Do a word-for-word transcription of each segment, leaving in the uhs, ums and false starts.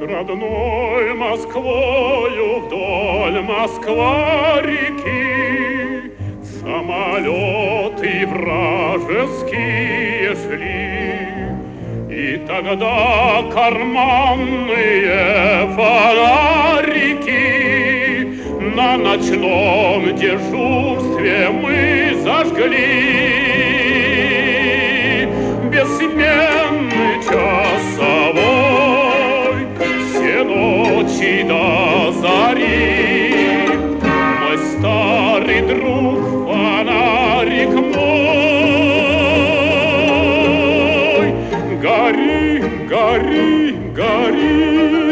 Родной Москвою вдоль Москва-реки самолеты вражеские шли. И тогда карманные фонарики на ночном дежурстве мы зажгли. Бессменный часовой все ночи до зари, мой старый друг, фонарик мой, гори, гори, гори.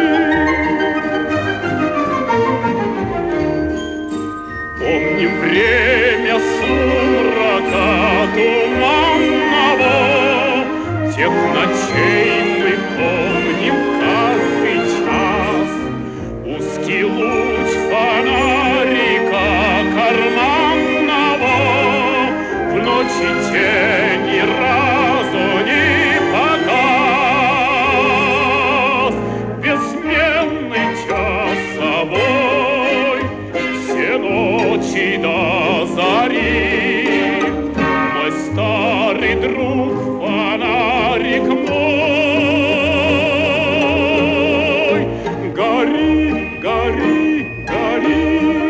Помним время сумрака туманного, тех ночей мы помним каждый час. Узкий луч фонарика карманного в ночи тени разу не погас. Бессменный часовой все ночи до зари, мой старый друг, фонарик мой, гори, гори, гори.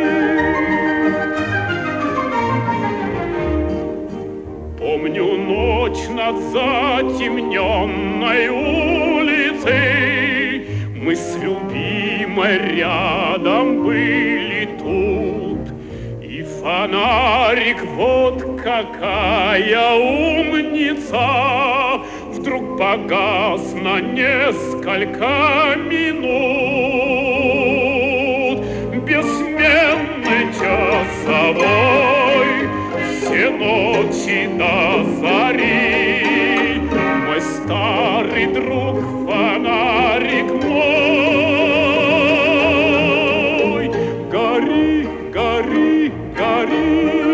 Помню ночь над затемненной улицей, мы с любимой рядом были тут, и фонарик, вот какая умница, вдруг погас на несколько минут. Бессменный часовой все ночи до зари, мой старый друг, фонарик мой, гори, гори, гори.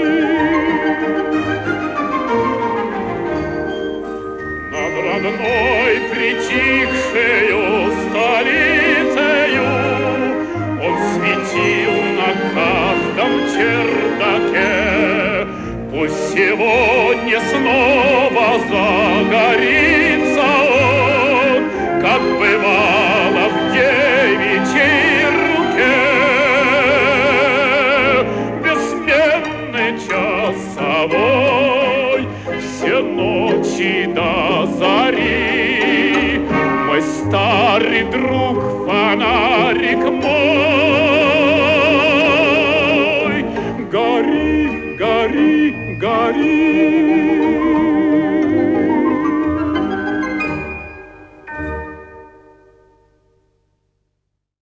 Над родной притихшею столицею он светил на каждом чердаке. Пусть сегодня снова загорится он, как бывало в девичьей руке. Бессменный часовой все ночи до зари, мой старый друг, фонарик мой, гори, гори, гори.